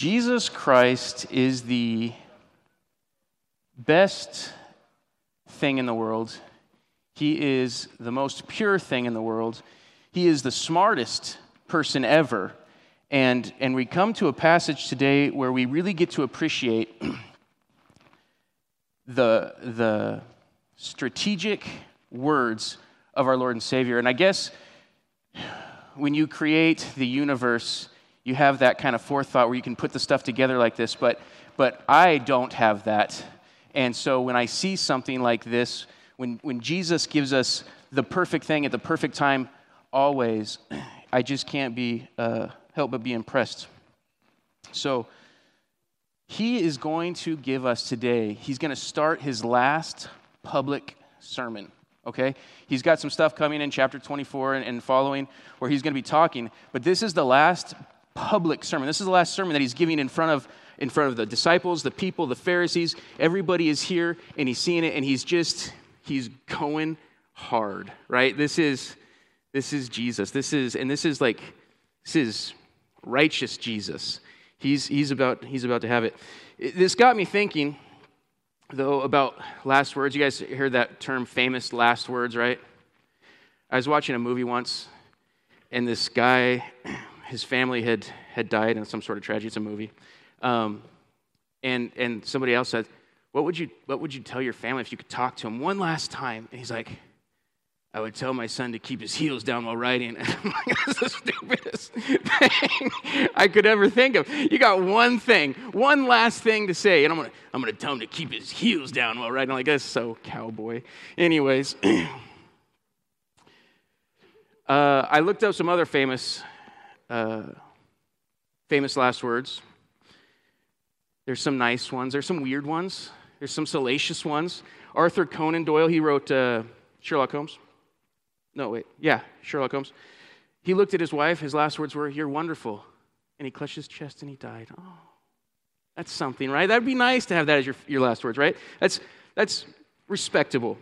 Jesus Christ is the best thing in the world. He is the most pure thing in the world. He is the smartest person ever. And we come to a passage today where we really get to appreciate the strategic words of our Lord and Savior. And I guess when you create the universe, you have that kind of forethought where you can put the stuff together like this, but I don't have that. And so when I see something like this, when Jesus gives us the perfect thing at the perfect time, always, I just can't help but be impressed. So he is going to give us today, he's going to start his last public sermon, okay? He's got some stuff coming in chapter 24 and following where he's going to be talking, but this is the last public sermon. This is the last sermon that he's giving in front of the disciples, the people, the Pharisees. Everybody is here, and he's seeing it, and he's going hard, right? This is Jesus. This is righteous Jesus. He's about to have it. This got me thinking, though, about last words. You guys heard that term, famous last words, right? I was watching a movie once, and this guy, his family had died in some sort of tragedy. It's a movie. And somebody else said, what would you tell your family if you could talk to him one last time? And he's like, I would tell my son to keep his heels down while riding. And I'm like, that's the stupidest thing I could ever think of. You got one last thing to say, and I'm gonna tell him to keep his heels down while riding. I'm like, that's so cowboy. Anyways, I looked up some other famous last words. There's some nice ones. There's some weird ones. There's some salacious ones. Arthur Conan Doyle, he wrote Sherlock Holmes. Sherlock Holmes. He looked at his wife. His last words were, "You're wonderful." And he clutched his chest and he died. Oh, that's something, right? That'd be nice to have that as your last words, right? That's respectable.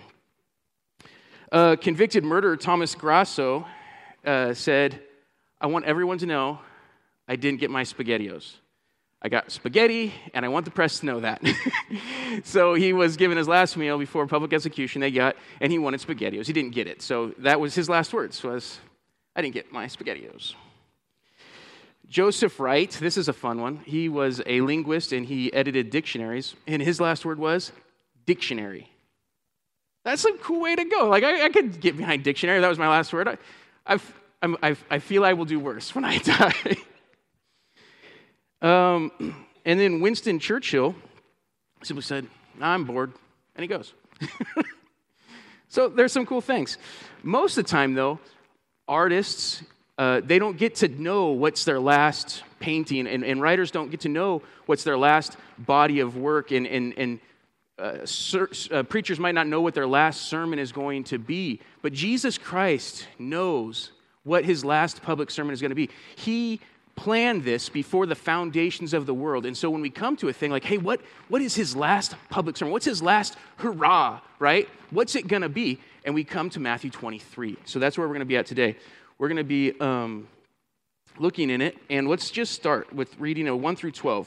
Convicted murderer Thomas Grasso said, I want everyone to know I didn't get my SpaghettiOs. I got spaghetti, and I want the press to know that. So he was given his last meal before public execution and he wanted SpaghettiOs. He didn't get it. So that was his last words, I didn't get my SpaghettiOs. Joseph Wright, this is a fun one. He was a linguist, and he edited dictionaries, and his last word was dictionary. That's a cool way to go. Like, I could get behind dictionary. That was my last word. I feel I will do worse when I die. And then Winston Churchill simply said, I'm bored, and he goes. So there's some cool things. Most of the time, though, artists, they don't get to know what's their last painting, and writers don't get to know what's their last body of work, and preachers might not know what their last sermon is going to be. But Jesus Christ knows what his last public sermon is going to be. He planned this before the foundations of the world. And so when we come to a thing like, hey, what is his last public sermon? What's his last hurrah, right? What's it going to be? And we come to Matthew 23. So that's where we're going to be at today. We're going to be looking in it. And let's just start with reading 1 through 12.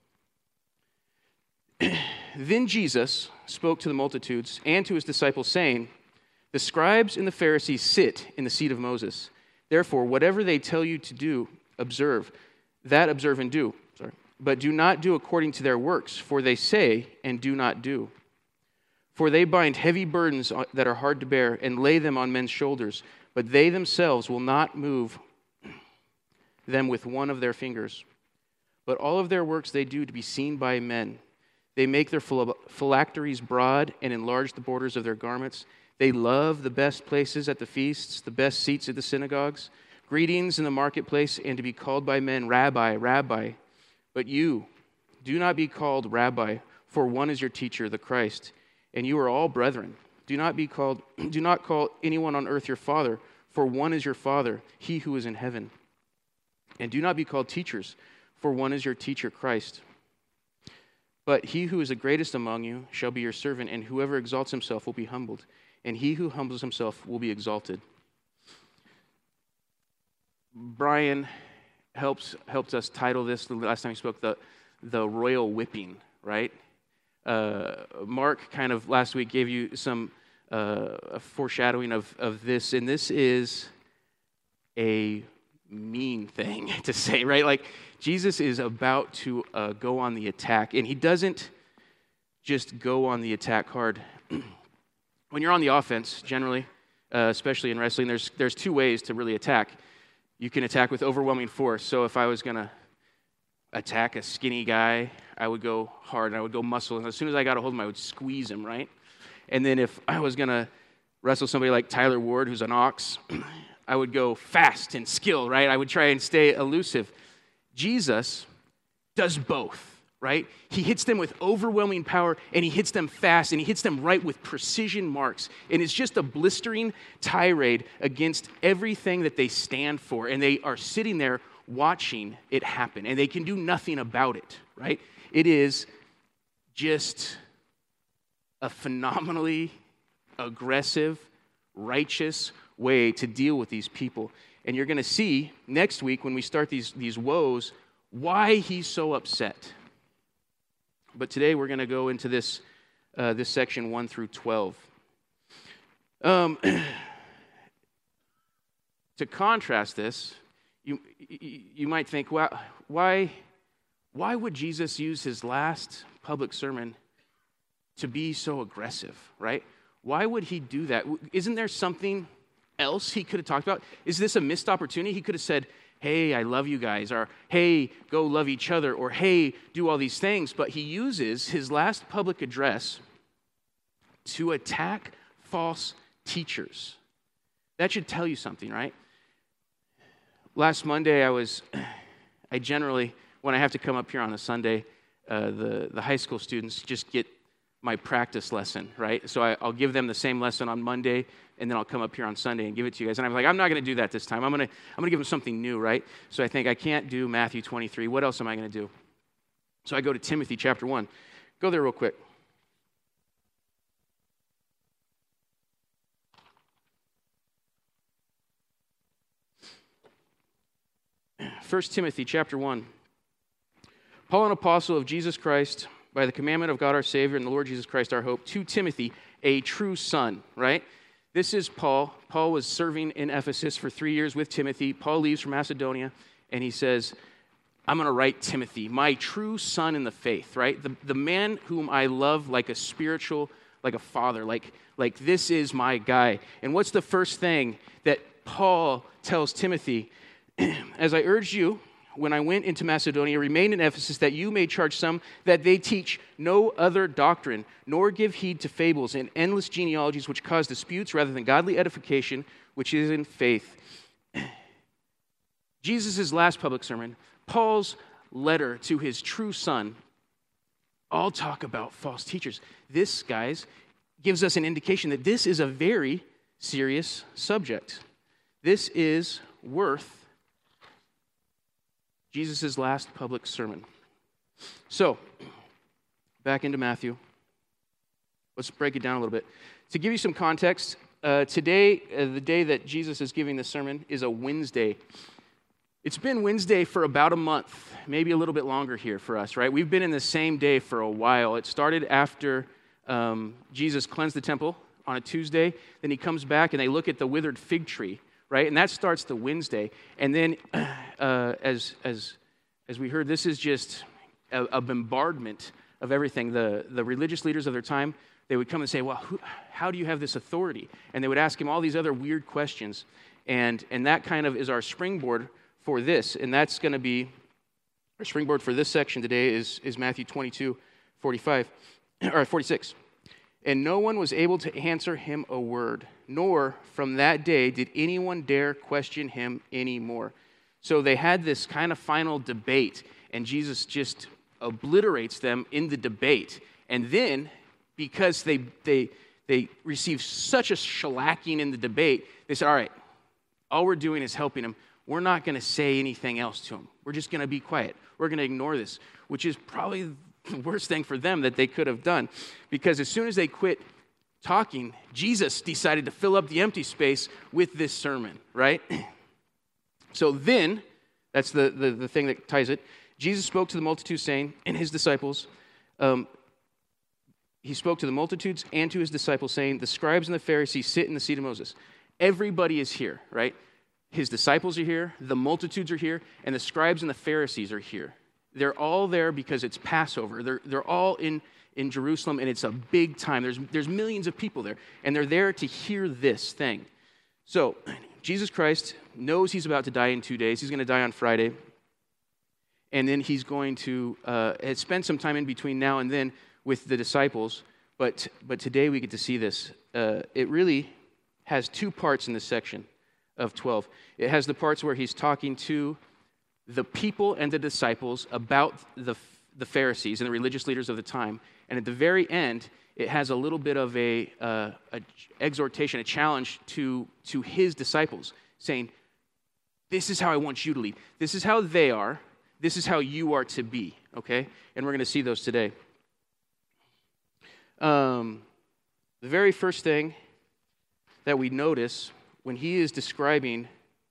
Then Jesus spoke to the multitudes and to his disciples, saying, the scribes and the Pharisees sit in the seat of Moses. Therefore, whatever they tell you to do, observe and do. But do not do according to their works, for they say and do not do. For they bind heavy burdens that are hard to bear and lay them on men's shoulders, but they themselves will not move them with one of their fingers. But all of their works they do to be seen by men. They make their phylacteries broad and enlarge the borders of their garments. They love the best places at the feasts, the best seats at the synagogues, greetings in the marketplace, and to be called by men, Rabbi, Rabbi. But you, do not be called Rabbi, for one is your teacher, the Christ, and you are all brethren. Do not call anyone on earth your father, for one is your Father, he who is in heaven. And do not be called teachers, for one is your teacher, Christ. But he who is the greatest among you shall be your servant, and whoever exalts himself will be humbled, and he who humbles himself will be exalted. Brian helped us title this the last time we spoke, the royal whipping, right? Mark kind of last week gave you some a foreshadowing of this, and this is a mean thing to say, right? Like, Jesus is about to go on the attack, and he doesn't just go on the attack hard. When you're on the offense, generally, especially in wrestling, there's two ways to really attack. You can attack with overwhelming force. So if I was going to attack a skinny guy, I would go hard, and I would go muscle, and as soon as I got a hold of him, I would squeeze him, right? And then if I was going to wrestle somebody like Tyler Ward, who's an ox, I would go fast and skill, right? I would try and stay elusive. Jesus does both, right? He hits them with overwhelming power, and he hits them fast, and he hits them right with precision marks. And it's just a blistering tirade against everything that they stand for. And they are sitting there watching it happen, and they can do nothing about it, right? It is just a phenomenally aggressive, righteous way to deal with these people. And you're going to see next week when we start these woes why he's so upset. But today we're going to go into this section 1 through 12. To contrast this, you might think, well, why would Jesus use his last public sermon to be so aggressive, right? Why would he do that? Isn't there something else he could have talked about? Is this a missed opportunity? He could have said, hey, I love you guys, or hey, go love each other, or hey, do all these things. But he uses his last public address to attack false teachers. That should tell you something, right? Last Monday, I generally, when I have to come up here on a Sunday, the high school students just get my practice lesson, right? So I'll give them the same lesson on Monday, and then I'll come up here on Sunday and give it to you guys. And I'm like, I'm not going to do that this time. I'm going to give them something new, right? So I think I can't do Matthew 23. What else am I going to do? So I go to Timothy chapter 1. Go there real quick. 1 Timothy chapter 1. Paul, an apostle of Jesus Christ, by the commandment of God our Savior and the Lord Jesus Christ our hope, to Timothy, a true son, right? This is Paul. Paul was serving in Ephesus for 3 years with Timothy. Paul leaves for Macedonia, and he says, I'm going to write Timothy, my true son in the faith, right? The man whom I love like a spiritual, like a father, like this is my guy. And what's the first thing that Paul tells Timothy? As I urged you, when I went into Macedonia, remain in Ephesus, that you may charge some that they teach no other doctrine, nor give heed to fables and endless genealogies which cause disputes rather than godly edification, which is in faith. Jesus' last public sermon, Paul's letter to his true son, all talk about false teachers. This, guys, gives us an indication that this is a very serious subject. This is worth Jesus' last public sermon. So, back into Matthew. Let's break it down a little bit. To give you some context, today, the day that Jesus is giving this sermon, is a Wednesday. It's been Wednesday for about a month, maybe a little bit longer here for us, right? We've been in the same day for a while. It started after Jesus cleansed the temple on a Tuesday. Then he comes back and they look at the withered fig tree, right? And that starts the Wednesday. And then as we heard, this is just a bombardment of everything. The religious leaders of their time, they would come and say, well, how do you have this authority? And they would ask him all these other weird questions. And that kind of is our springboard for this. And that's going to be, our springboard for this section today is Matthew 22, 45, or 46. And no one was able to answer him a word, nor from that day did anyone dare question him anymore. So they had this kind of final debate, and Jesus just obliterates them in the debate. And then, because they received such a shellacking in the debate, they said, all right, all we're doing is helping him. We're not going to say anything else to him. We're just going to be quiet. We're going to ignore this, which is probably the worst thing for them that they could have done. Because as soon as they quit talking, Jesus decided to fill up the empty space with this sermon, right? So then That's the thing that ties it. Jesus spoke to the multitude saying, and his disciples, he spoke to the multitudes and to his disciples saying, the scribes and the Pharisees sit in the seat of Moses. Everybody is here, right? His disciples are here, the multitudes are here, and the scribes and the Pharisees are here. They're all there because it's Passover. They're all in Jerusalem, and it's a big time. There's millions of people there, and they're there to hear this thing. So Jesus Christ knows he's about to die in 2 days. He's going to die on Friday, and then he's going to spend some time in between now and then with the disciples. But today we get to see this. It really has two parts in this section of 12. It has the parts where he's talking to the people and the disciples about the Pharisees and the religious leaders of the time. And at the very end, it has a little bit of a exhortation, a challenge to his disciples, saying, this is how I want you to lead. This is how they are. This is how you are to be, okay? And we're going to see those today. The very first thing that we notice when he is describing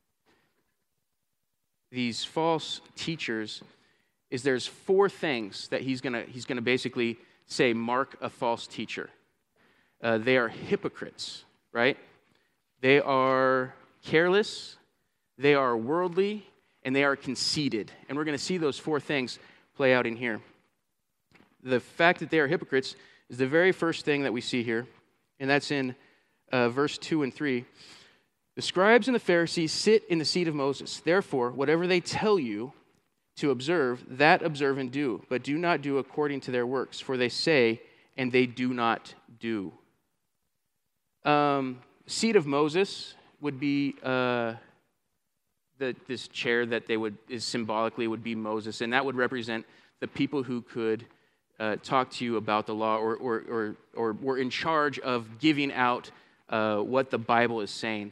these false teachers is there's four things that he's gonna basically say mark a false teacher. They are hypocrites, right? They are careless, they are worldly, and they are conceited. And we're going to see those four things play out in here. The fact that they are hypocrites is the very first thing that we see here, and that's in verse 2 and 3. The scribes and the Pharisees sit in the seat of Moses. Therefore, whatever they tell you to observe, that observe and do, but do not do according to their works, for they say and they do not do. Seat of Moses would be this chair that is symbolically would be Moses, and that would represent the people who could talk to you about the law or were in charge of giving out what the Bible is saying.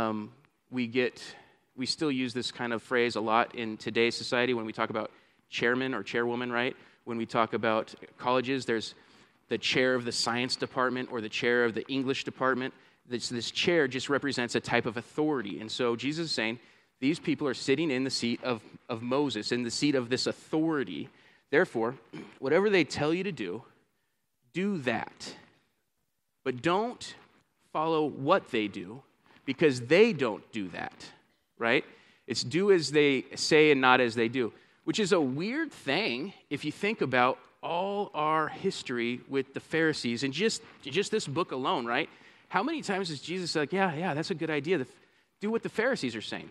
We still use this kind of phrase a lot in today's society when we talk about chairman or chairwoman, right? When we talk about colleges, there's the chair of the science department or the chair of the English department. This chair just represents a type of authority. And so Jesus is saying, these people are sitting in the seat of Moses, in the seat of this authority. Therefore, whatever they tell you to do that. But don't follow what they do, because they don't do that, right? It's do as they say and not as they do, which is a weird thing if you think about all our history with the Pharisees and just this book alone, right? How many times is Jesus like, yeah, that's a good idea. Do what the Pharisees are saying.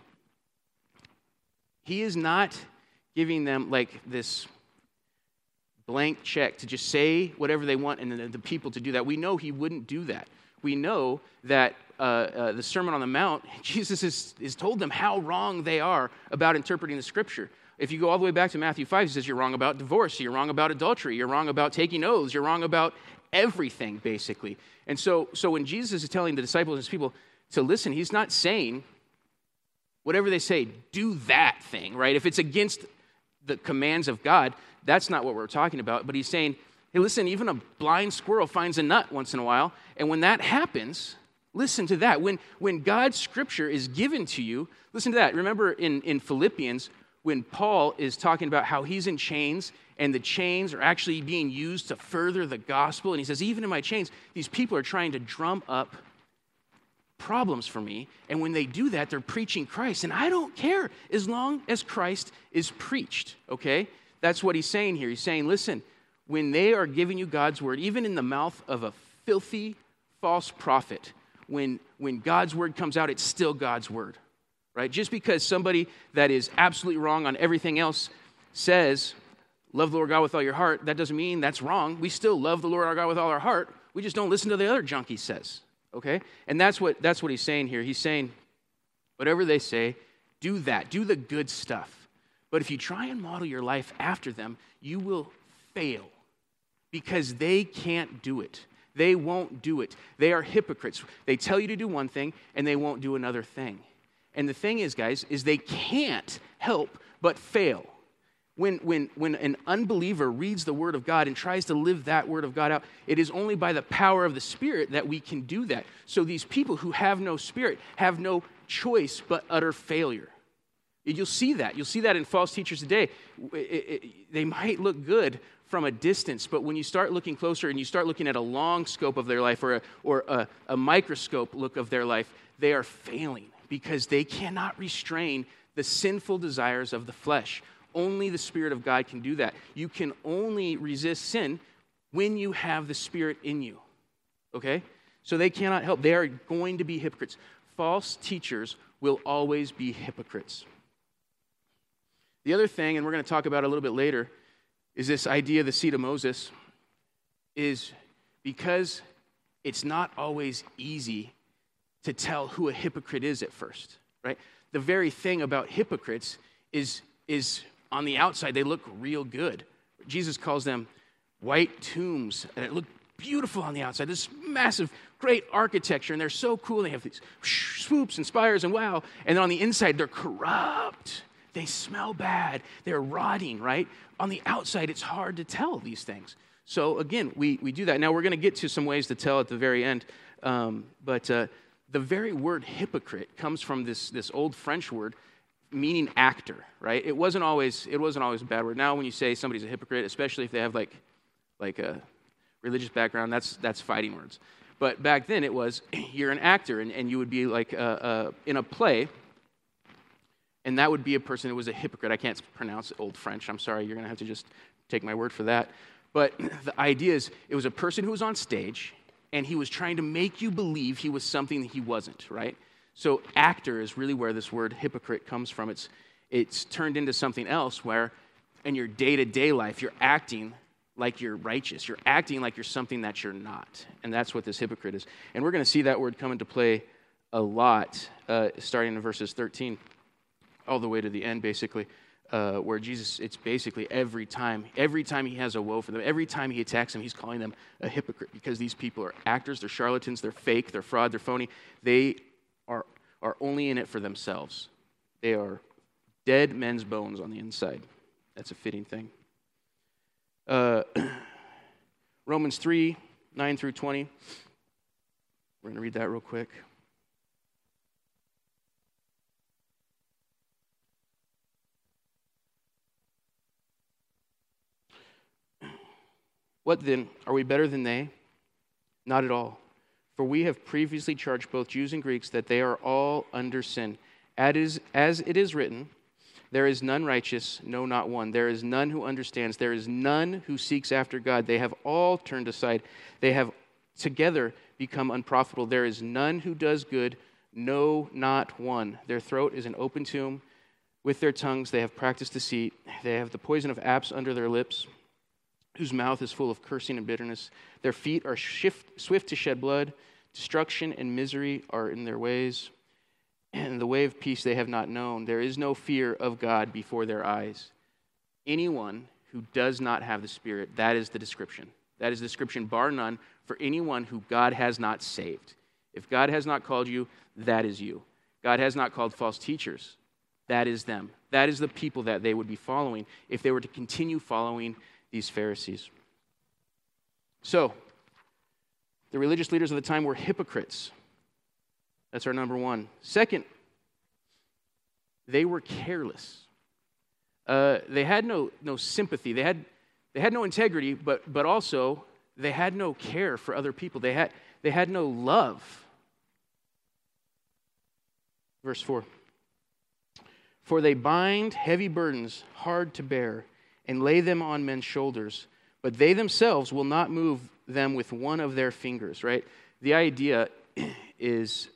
He is not giving them like this blank check to just say whatever they want and then the people to do that. We know he wouldn't do that. We know that the Sermon on the Mount, Jesus has told them how wrong they are about interpreting the Scripture. If you go all the way back to Matthew 5, he says you're wrong about divorce, you're wrong about adultery, you're wrong about taking oaths, you're wrong about everything, basically. And so when Jesus is telling the disciples and his people to listen, he's not saying, whatever they say, do that thing, right? If it's against the commands of God, that's not what we're talking about. But he's saying, hey, listen, even a blind squirrel finds a nut once in a while. And when that happens, listen to that. When God's Scripture is given to you, listen to that. Remember in Philippians, when Paul is talking about how he's in chains and the chains are actually being used to further the gospel. And he says, even in my chains, these people are trying to drum up problems for me. And when they do that, they're preaching Christ. And I don't care as long as Christ is preached, okay? That's what he's saying here. He's saying, listen, when they are giving you God's word, even in the mouth of a filthy false prophet, when God's word comes out, it's still God's word, right? Just because somebody that is absolutely wrong on everything else says, love the Lord God with all your heart, that doesn't mean that's wrong. We still love the Lord our God with all our heart. We just don't listen to the other junk he says, okay? And that's what he's saying here. He's saying, whatever they say, do that. Do the good stuff. But if you try and model your life after them, you will fail because they can't do it. They won't do it. They are hypocrites. They tell you to do one thing, and they won't do another thing. And the thing is, guys, is they can't help but fail. When an unbeliever reads the Word of God and tries to live that Word of God out, it is only by the power of the Spirit that we can do that. So these people who have no Spirit have no choice but utter failure. You'll see that. You'll see that in false teachers today. They might look good from a distance, but when you start looking closer and you start looking at a long scope of their life or a microscope look of their life, they are failing because they cannot restrain the sinful desires of the flesh. Only the Spirit of God can do that. You can only resist sin when you have the Spirit in you, okay? So they cannot help. They are going to be hypocrites. False teachers will always be hypocrites. The other thing, and we're going to talk about it a little bit later, is this idea of the seat of Moses, is because it's not always easy to tell who a hypocrite is at first, right? The very thing about hypocrites is on the outside, they look real good. Jesus calls them white tombs, and it looked beautiful on the outside. This massive, great architecture, and they're so cool. They have these swoops and spires and wow. And then on the inside, they're corrupt. They smell bad. They're rotting, right? On the outside, it's hard to tell these things. So again, we do that. Now, we're going to get to some ways to tell at the very end. But the very word hypocrite comes from this old French word meaning actor, right? It wasn't always a bad word. Now, when you say somebody's a hypocrite, especially if they have like a religious background, that's fighting words. But back then, it was you're an actor, and you would be like in a play. And that would be a person who was a hypocrite. I can't pronounce Old French. I'm sorry. You're going to have to just take my word for that. But the idea is it was a person who was on stage, and he was trying to make you believe he was something that he wasn't, right? So actor is really where this word hypocrite comes from. It's turned into something else where in your day-to-day life, you're acting like you're righteous. You're acting like you're something that you're not. And that's what this hypocrite is. And we're going to see that word come into play a lot, starting in verses 13. All the way to the end, basically, where Jesus, it's basically every time he has a woe for them, every time he attacks them, he's calling them a hypocrite because these people are actors, they're charlatans, they're fake, they're fraud, they're phony. They are only in it for themselves. They are dead men's bones on the inside. That's a fitting thing. Romans 3, 9 through 20. We're going to read that real quick. What then? Are we better than they? Not at all. For we have previously charged both Jews and Greeks that they are all under sin. As it is written, there is none righteous, no, not one. There is none who understands. There is none who seeks after God. They have all turned aside. They have together become unprofitable. There is none who does good, no, not one. Their throat is an open tomb. With their tongues they have practiced deceit. They have the poison of apes under their lips, whose mouth is full of cursing and bitterness. Their feet are swift to shed blood. Destruction and misery are in their ways. And the way of peace they have not known. There is no fear of God before their eyes. Anyone who does not have the Spirit, that is the description. That is the description, bar none, for anyone who God has not saved. If God has not called you, that is you. God has not called false teachers. That is them. That is the people that they would be following if they were to continue following these Pharisees. So, the religious leaders of the time were hypocrites. That's our number one. Second, they were careless. They had no sympathy. They had no integrity, but also they had no care for other people. They had no love. Verse 4. For they bind heavy burdens hard to bear and lay them on men's shoulders, but they themselves will not move them with one of their fingers, right? The idea is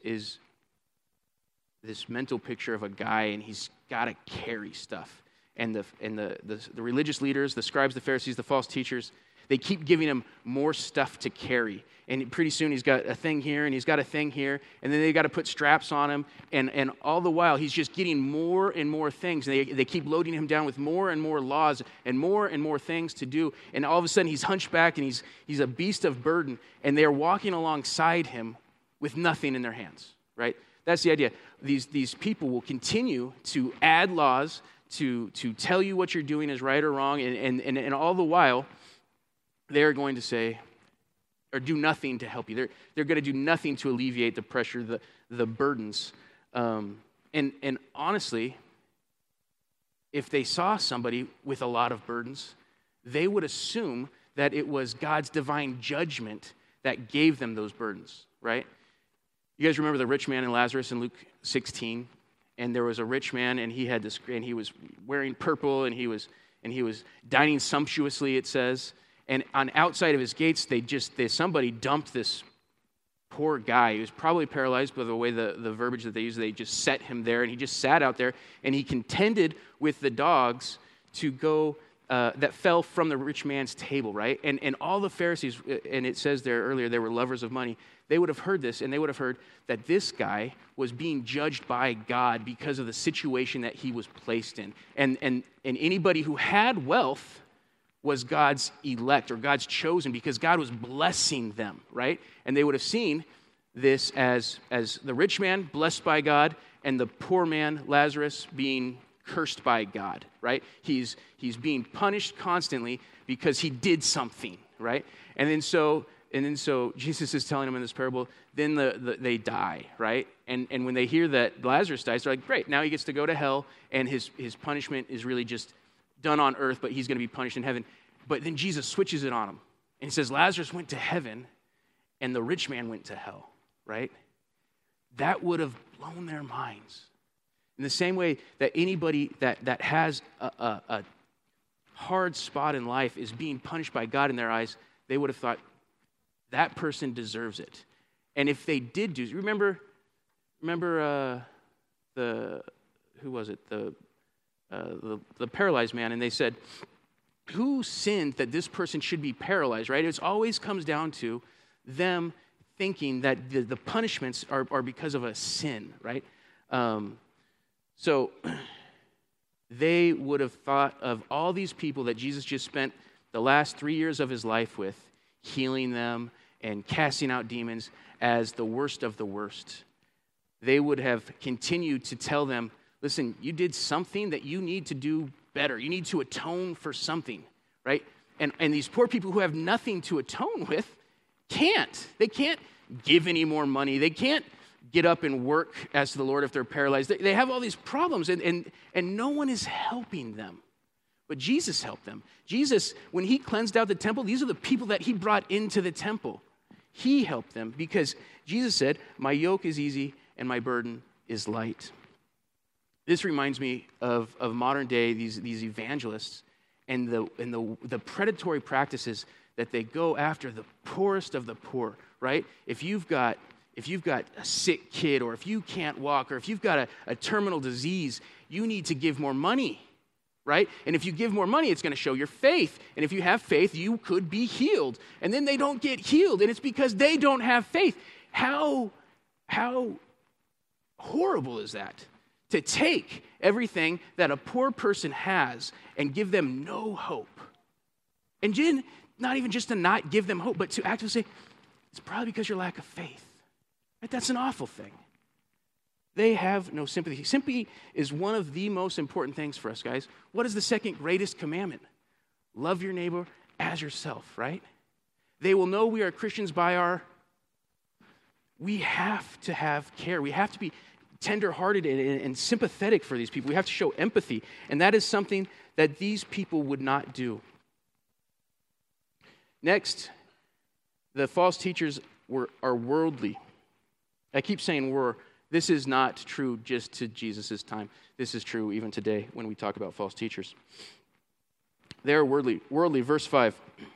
this mental picture of a guy, and he's got to carry stuff. And the religious leaders, the scribes, the Pharisees, the false teachers, they keep giving him more stuff to carry. And pretty soon he's got a thing here, and he's got a thing here, and then they've got to put straps on him. And all the while, he's just getting more and more things. And they keep loading him down with more and more laws and more things to do. And all of a sudden, he's hunchbacked, and he's a beast of burden. And they're walking alongside him with nothing in their hands, right? That's the idea. These people will continue to add laws, to tell you what you're doing is right or wrong, and all the while, they're going to say, or do nothing to help you. They're going to do nothing to alleviate the pressure, the burdens. And honestly, if they saw somebody with a lot of burdens, they would assume that it was God's divine judgment that gave them those burdens, right? You guys remember the rich man and Lazarus in Luke 16? And there was a rich man, and he had this, and he was wearing purple, and he was dining sumptuously, it says. And on outside of his gates, somebody dumped this poor guy. He was probably paralyzed by the way the verbiage that they used. They just set him there, and he just sat out there, and he contended with the dogs to go that fell from the rich man's table, right? And all the Pharisees, and it says there earlier, they were lovers of money. They would have heard this, and they would have heard that this guy was being judged by God because of the situation that he was placed in. And anybody who had wealth was God's elect or God's chosen because God was blessing them, right? And they would have seen this as the rich man blessed by God and the poor man, Lazarus, being cursed by God, right? He's being punished constantly because he did something, right? And then so Jesus is telling them in this parable, then they die, right? And when they hear that Lazarus dies, they're like, great, now he gets to go to hell, and his punishment is really just done on earth, but he's going to be punished in heaven. But then Jesus switches it on him, and he says, Lazarus went to heaven, and the rich man went to hell, right? That would have blown their minds. In the same way that anybody that has a hard spot in life is being punished by God in their eyes, they would have thought, that person deserves it. And if they did do, remember who was it? The paralyzed man, and they said, who sinned that this person should be paralyzed, right? It always comes down to them thinking that the punishments are because of a sin, right? So they would have thought of all these people that Jesus just spent the last 3 years of his life with, healing them and casting out demons, as the worst of the worst. They would have continued to tell them, listen, you did something that you need to do better. You need to atone for something, right? And these poor people who have nothing to atone with can't. They can't give any more money. They can't get up and work as to the Lord if they're paralyzed. They have all these problems, and no one is helping them. But Jesus helped them. Jesus, when he cleansed out the temple, these are the people that he brought into the temple. He helped them because Jesus said, my yoke is easy and my burden is light. This reminds me of modern day, these evangelists and the predatory practices that they go after the poorest of the poor, right? If you've got a sick kid, or if you can't walk, or if you've got a terminal disease, you need to give more money, right? And if you give more money, it's going to show your faith. And if you have faith, you could be healed. And then they don't get healed, and it's because they don't have faith. How horrible is that? To take everything that a poor person has and give them no hope. And then, not even just to not give them hope, but to actually say, it's probably because your lack of faith. Right? That's an awful thing. They have no sympathy. Sympathy is one of the most important things for us, guys. What is the second greatest commandment? Love your neighbor as yourself, right? They will know we are Christians by we have to have care. We have to be tenderhearted and sympathetic for these people. We have to show empathy. And that is something that these people would not do. Next, the false teachers are worldly. I keep saying were. This is not true just to Jesus' time. This is true even today when we talk about false teachers. They are worldly. Verse 5.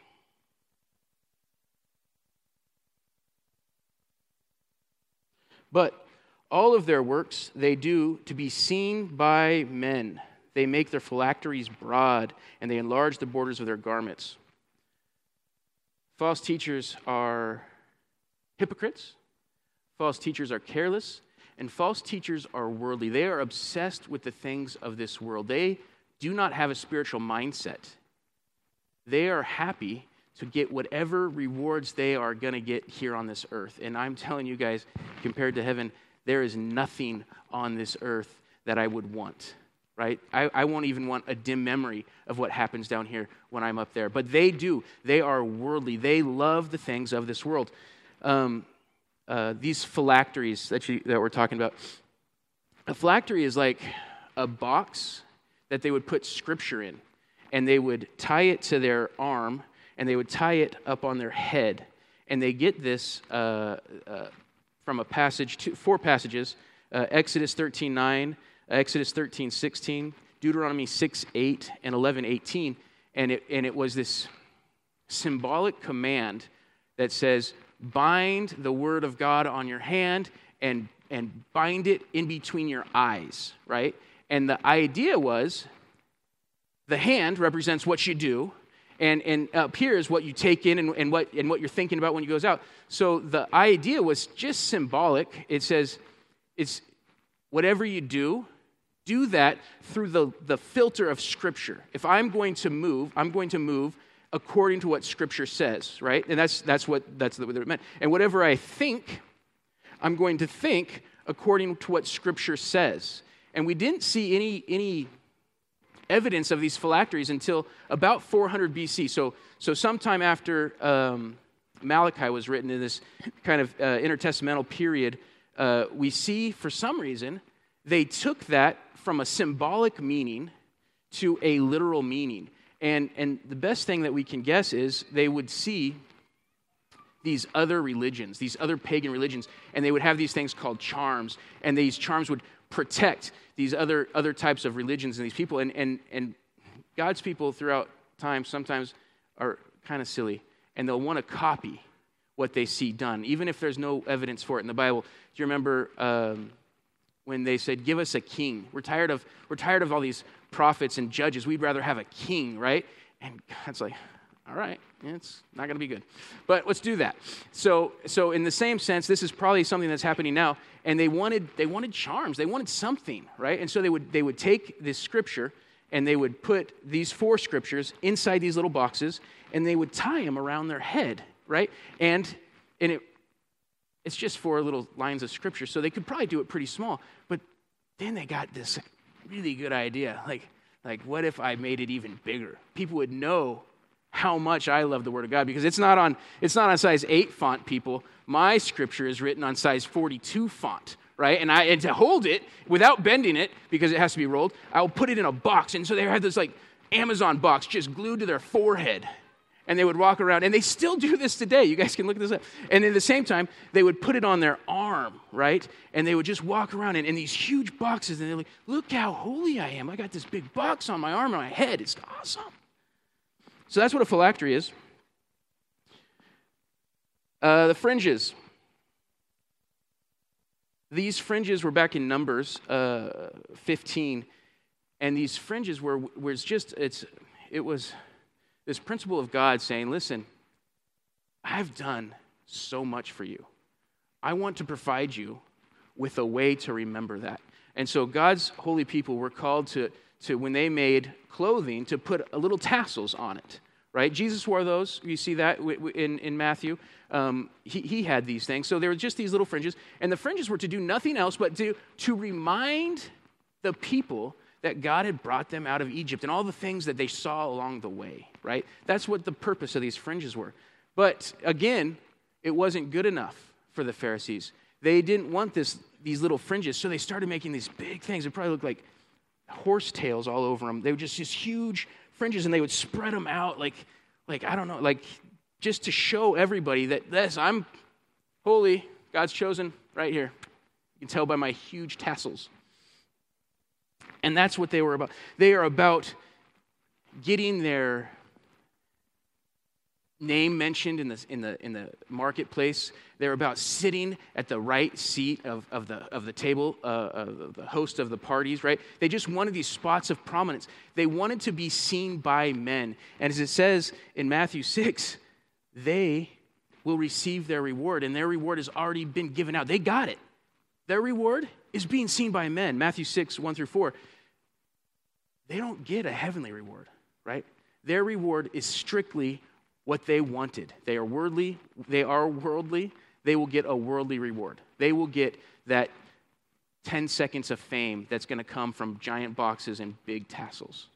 But all of their works they do to be seen by men. They make their phylacteries broad, and they enlarge the borders of their garments. False teachers are hypocrites. False teachers are careless. And false teachers are worldly. They are obsessed with the things of this world. They do not have a spiritual mindset. They are happy to get whatever rewards they are going to get here on this earth. And I'm telling you guys, compared to heaven, there is nothing on this earth that I would want, right? I won't even want a dim memory of what happens down here when I'm up there. But they do. They are worldly. They love the things of this world. These phylacteries that we're talking about. A phylactery is like a box that they would put scripture in, and they would tie it to their arm, and they would tie it up on their head. And they get this from a passage, four passages, Exodus 13:9, Exodus 13:16, Deuteronomy 6:8, and 11:18. And it was this symbolic command that says, bind the word of God on your hand and bind it in between your eyes, right? And the idea was the hand represents what you do, and up here is what you take in and what you're thinking about when you goes out. So the idea was just symbolic. It says, it's whatever you do that through the filter of Scripture. If I'm going to move according to what Scripture says, right? And that's what it meant. And whatever I think, I'm going to think according to what Scripture says. And we didn't see any evidence of these phylacteries until about 400 BC. So sometime after Malachi was written, in this kind of intertestamental period, we see, for some reason, they took that from a symbolic meaning to a literal meaning. And the best thing that we can guess is they would see these other religions, these other pagan religions, and they would have these things called charms, and these charms would protect these other types of religions and these people. And God's people throughout time sometimes are kind of silly, and they'll want to copy what they see done, even if there's no evidence for it in the Bible. Do you remember when they said, "Give us a king"? We're tired of all these prophets and judges. We'd rather have a king, right? And God's like, all right, it's not going to be good, but let's do that. So in the same sense, this is probably something that's happening now. And they wanted charms. They wanted something, right? And so they would take this scripture and they would put these four scriptures inside these little boxes, and they would tie them around their head, right? And it's just four little lines of scripture, so they could probably do it pretty small. But then they got this really good idea, like what if I made it even bigger? People would know how much I love the Word of God, because it's not on size 8 font, people. My scripture is written on size 42 font, right? And to hold it without bending it, because it has to be rolled, I'll put it in a box. And so they had this like Amazon box just glued to their forehead. And they would walk around, and they still do this today. You guys can look this up. And at the same time, they would put it on their arm, right? And they would just walk around in these huge boxes, and they're like, look how holy I am. I got this big box on my arm and my head. It's awesome. So that's what a phylactery is. The fringes. These fringes were back in Numbers 15, and these fringes it was this principle of God saying, listen, I've done so much for you. I want to provide you with a way to remember that. And so God's holy people were called to when they made clothing, to put a little tassels on it, right? Jesus wore those. You see that in Matthew. He had these things. So there were just these little fringes. And the fringes were to do nothing else but to remind the people that God had brought them out of Egypt and all the things that they saw along the way, right? That's what the purpose of these fringes were. But again, it wasn't good enough for the Pharisees. They didn't want these little fringes, so they started making these big things. It probably looked like horse tails all over them. They were just huge fringes, and they would spread them out like I don't know, like just to show everybody that, yes, I'm holy, God's chosen right here. You can tell by my huge tassels. And that's what they were about. They are about getting their name mentioned in the marketplace. They're about sitting at the right seat of the table, the host of the parties, right? They just wanted these spots of prominence. They wanted to be seen by men. And as it says in Matthew 6, they will receive their reward, and their reward has already been given out. They got it. Their reward is being seen by men. Matthew 6, 1-4. They don't get a heavenly reward, right? Their reward is strictly what they wanted. They are worldly. They will get a worldly reward. They will get that 10 seconds of fame that's going to come from giant boxes and big tassels.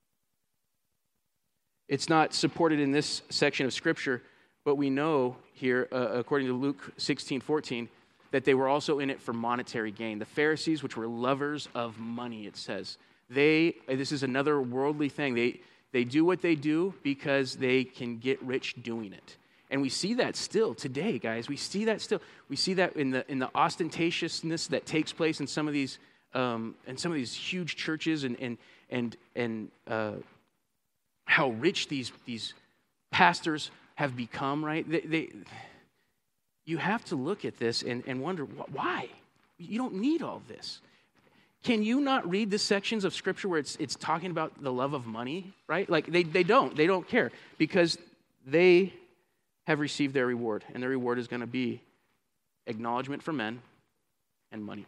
It's not supported in this section of Scripture, but we know here, according to Luke 16:14, that they were also in it for monetary gain. The Pharisees, which were lovers of money, it says, This is another worldly thing. They do what they do because they can get rich doing it. And we see that still today, guys. We see that still. We see that in the ostentatiousness that takes place in some of these huge churches, and how rich these pastors have become. Right? You have to look at this and wonder why. You don't need all this. Can you not read the sections of Scripture where it's talking about the love of money? Right? Like they don't care because they have received their reward, and their reward is going to be acknowledgement from men and money.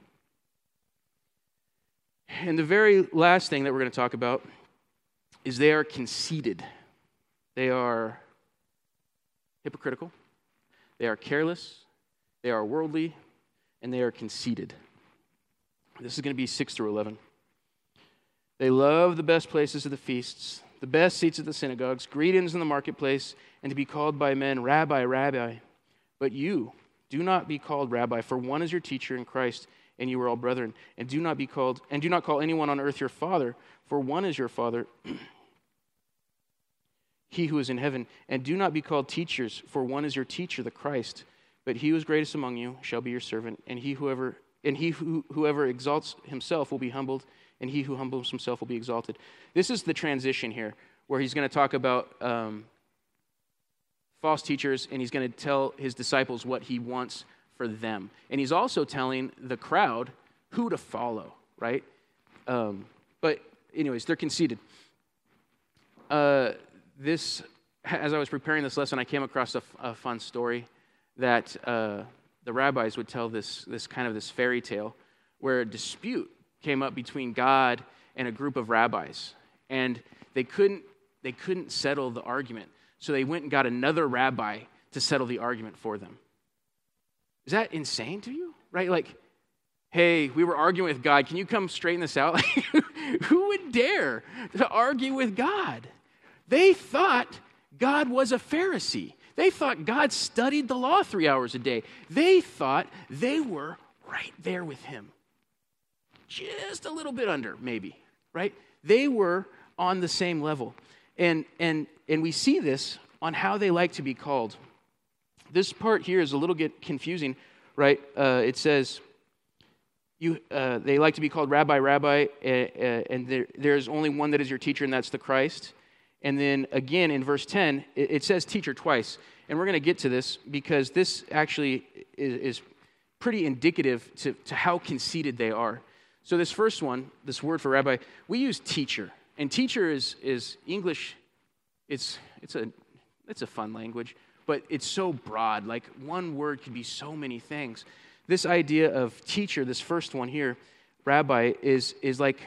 And the very last thing that we're going to talk about is they are conceited. They are hypocritical. They are careless. They are worldly, and they are conceited. This is going to be 6 through 11. They love the best places of the feasts, the best seats at the synagogues, greetings in the marketplace, and to be called by men, Rabbi, Rabbi. But you, do not be called Rabbi, for one is your teacher in Christ, and you are all brethren. And do not call anyone on earth your father, for one is your Father, he who is in heaven. And do not be called teachers, for one is your teacher, the Christ. But he who is greatest among you shall be your servant, and whoever exalts himself will be humbled, and he who humbles himself will be exalted. This is the transition here, where he's going to talk about false teachers, and he's going to tell his disciples what he wants for them. And he's also telling the crowd who to follow, right? But anyways, they're conceited. As I was preparing this lesson, I came across a fun story that the rabbis would tell this fairy tale where a dispute came up between God and a group of rabbis, and they couldn't settle the argument, so they went and got another rabbi to settle the argument for them. Is that insane to you? Right? Like, hey, we were arguing with God. Can you come straighten this out? Who would dare to argue with God? They thought God was a Pharisee. They thought God studied the law 3 hours a day. They thought they were right there with him. Just a little bit under, maybe, right? They were on the same level. And we see this on how they like to be called. This part here is a little bit confusing, right? It says, they like to be called Rabbi, Rabbi, and there's only one that is your teacher, and that's the Christ. And then again in verse 10, it says teacher twice. And we're going to get to this because this actually is pretty indicative to how conceited they are. So this first one, this word for rabbi, we use teacher. And teacher is English. It's a fun language, but it's so broad. Like one word could be so many things. This idea of teacher, this first one here, rabbi, is like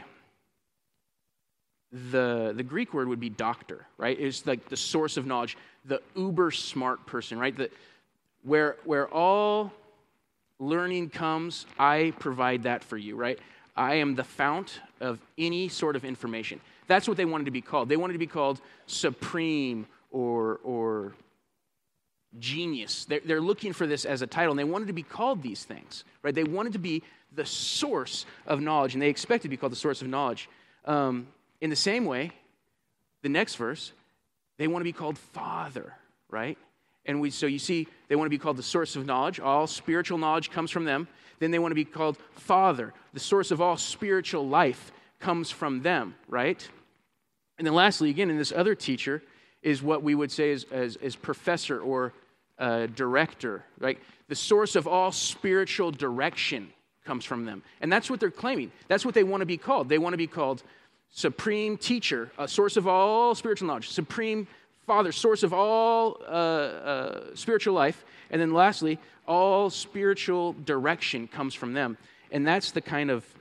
the Greek word would be doctor, right? It's like the source of knowledge, the uber smart person, right? Where all learning comes, I provide that for you, right? I am the fount of any sort of information. That's what they wanted to be called. They wanted to be called supreme or genius. They're looking for this as a title, and they wanted to be called these things, right? They wanted to be the source of knowledge, and they expected to be called the source of knowledge. In the same way, the next verse, they want to be called Father, right? And so you see, they want to be called the source of knowledge. All spiritual knowledge comes from them. Then they want to be called Father. The source of all spiritual life comes from them, right? And then lastly, again, in this other teacher is what we would say is professor or director, right? The source of all spiritual direction comes from them. And that's what they're claiming. That's what they want to be called. They want to be called supreme teacher, a source of all spiritual knowledge, supreme Father, source of all spiritual life, and then lastly, all spiritual direction comes from them. And that's the kind of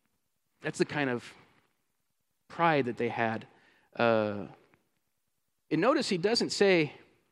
pride that they had. And notice he doesn't say,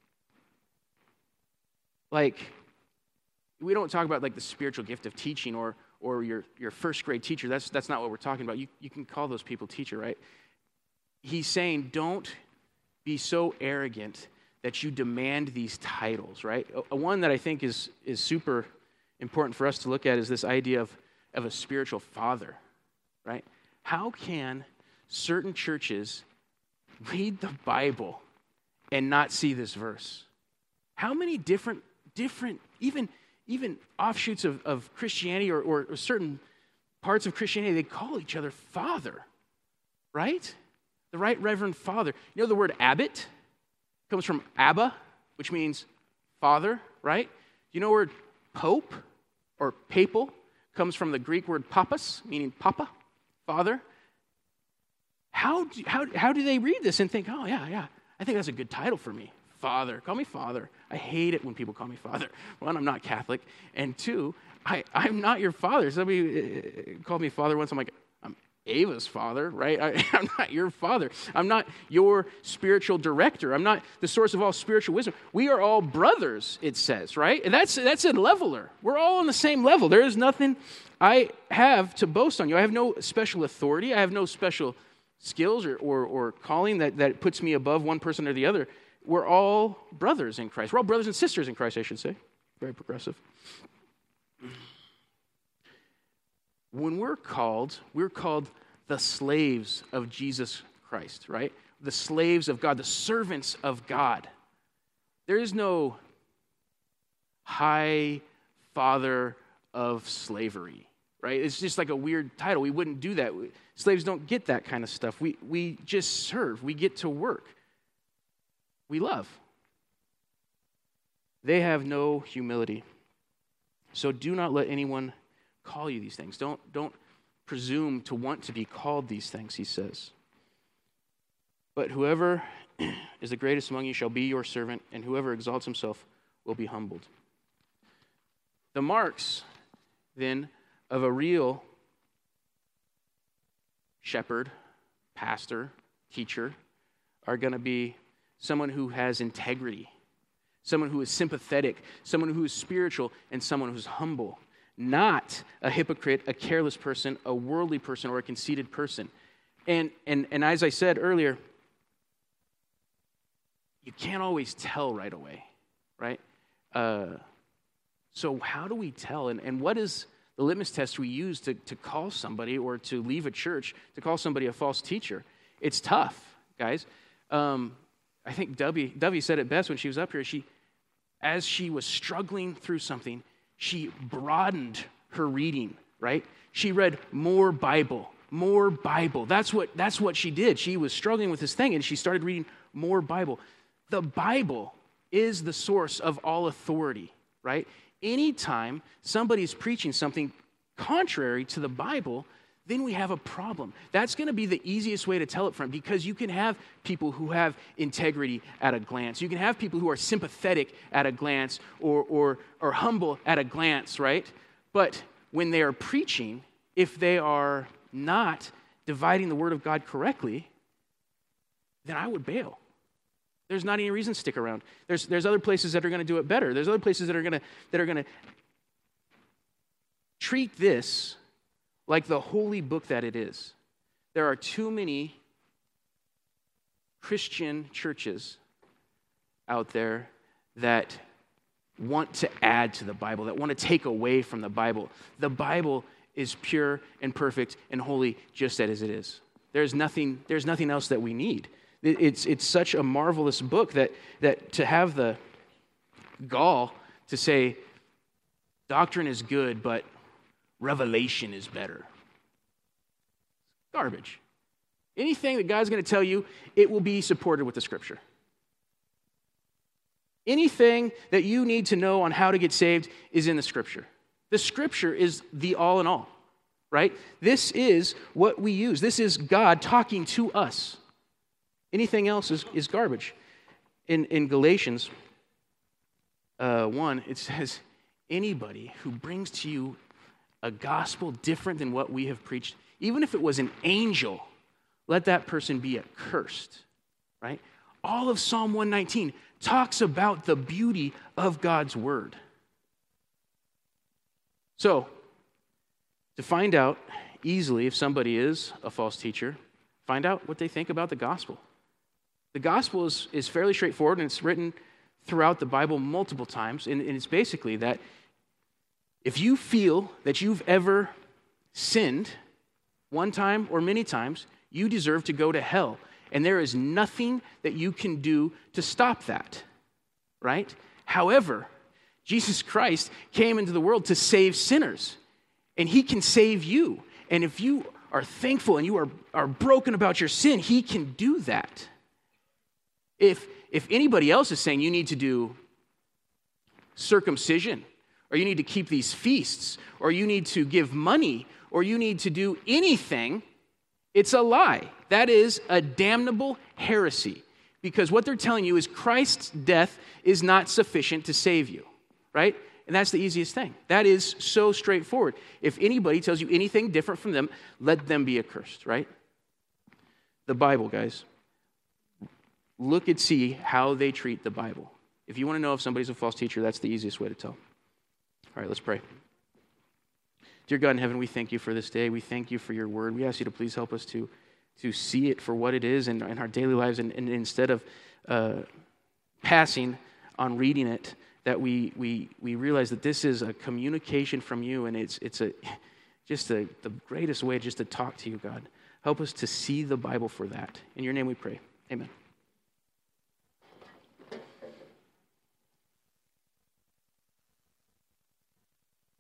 like, we don't talk about like the spiritual gift of teaching or your first grade teacher. That's not what we're talking about. You can call those people teacher, right? He's saying don't be so arrogant that you demand these titles, right? One that I think is super important for us to look at is this idea of a spiritual father, right? How can certain churches read the Bible and not see this verse? How many different even offshoots of Christianity or certain parts of Christianity, they call each other Father, right? The Right Reverend Father. You know the word abbot comes from Abba, which means father, right? You know where Pope or papal comes from the Greek word papas, meaning papa, father. How do they read this and think, oh, yeah, I think that's a good title for me, Father. Call me Father. I hate it when people call me Father. One, I'm not Catholic. And two, I'm not your father. Somebody called me Father once. I'm like, I'm Ava's father, right? I'm not your father. I'm not your spiritual director. I'm not the source of all spiritual wisdom. We are all brothers, it says, right? And that's a leveler. We're all on the same level. There is nothing I have to boast on you. I have no special authority. I have no special skills or calling that puts me above one person or the other. We're all brothers in Christ. We're all brothers and sisters in Christ, I should say. Very progressive. When we're called the slaves of Jesus Christ, right? The slaves of God, the servants of God. There is no high father of slavery, right? It's just like a weird title. We wouldn't do that. Slaves don't get that kind of stuff. We just serve. We get to work. We love. They have no humility. So do not let anyone call you these things. Don't presume to want to be called these things, he says. But whoever is the greatest among you shall be your servant, and whoever exalts himself will be humbled. The marks, then, of a real shepherd, pastor, teacher, are going to be someone who has integrity, someone who is sympathetic, someone who is spiritual, and someone who's humble. Not a hypocrite, a careless person, a worldly person, or a conceited person. And as I said earlier, you can't always tell right away, right? So how do we tell? And what is the litmus test we use to call somebody or to leave a church, to call somebody a false teacher? It's tough, guys. I think Dovey said it best when she was up here. As she was struggling through something, she broadened her reading, right? She read more Bible. That's what she did. She was struggling with this thing, and she started reading more Bible. The Bible is the source of all authority, right? Anytime somebody's preaching something contrary to the Bible, then we have a problem. That's going to be the easiest way to tell it from, because you can have people who have integrity at a glance. You can have people who are sympathetic at a glance or humble at a glance, right? But when they are preaching, if they are not dividing the Word of God correctly, then I would bail. There's not any reason to stick around. There's other places that are going to do it better. There's other places that are going to treat this like the holy book that it is. There are too many Christian churches out there that want to add to the Bible, that want to take away from the Bible. The Bible is pure and perfect and holy just as it is. There's nothing else that we need. It's such a marvelous book that to have the gall to say doctrine is good, but revelation is better. Garbage. Anything that God's going to tell you, it will be supported with the Scripture. Anything that you need to know on how to get saved is in the Scripture. The Scripture is the all in all, right? This is what we use. This is God talking to us. Anything else is garbage. In Galatians 1, it says, anybody who brings to you a gospel different than what we have preached, even if it was an angel, let that person be accursed, right? All of Psalm 119 talks about the beauty of God's word. So, to find out easily if somebody is a false teacher, find out what they think about the gospel. The gospel is fairly straightforward, and it's written throughout the Bible multiple times, and it's basically that if you feel that you've ever sinned one time or many times, You deserve to go to hell. And there is nothing that you can do to stop that, right? However, Jesus Christ came into the world to save sinners, and he can save you. And if you are thankful and you are broken about your sin, he can do that. If anybody else is saying you need to do circumcision, or you need to keep these feasts, or you need to give money, or you need to do anything, it's a lie. That is a damnable heresy, because what they're telling you is Christ's death is not sufficient to save you, right? And that's the easiest thing. That is so straightforward. If anybody tells you anything different from them, let them be accursed, right? The Bible, guys. Look and see how they treat the Bible. If you want to know if somebody's a false teacher, that's the easiest way to tell. All right, let's pray. Dear God in heaven, we thank you for this day. We thank you for your word. We ask you to please help us to see it for what it is in our daily lives, and instead of passing on reading it, that we realize that this is a communication from you, and it's the greatest way just to talk to you, God. Help us to see the Bible for that. In your name we pray. Amen.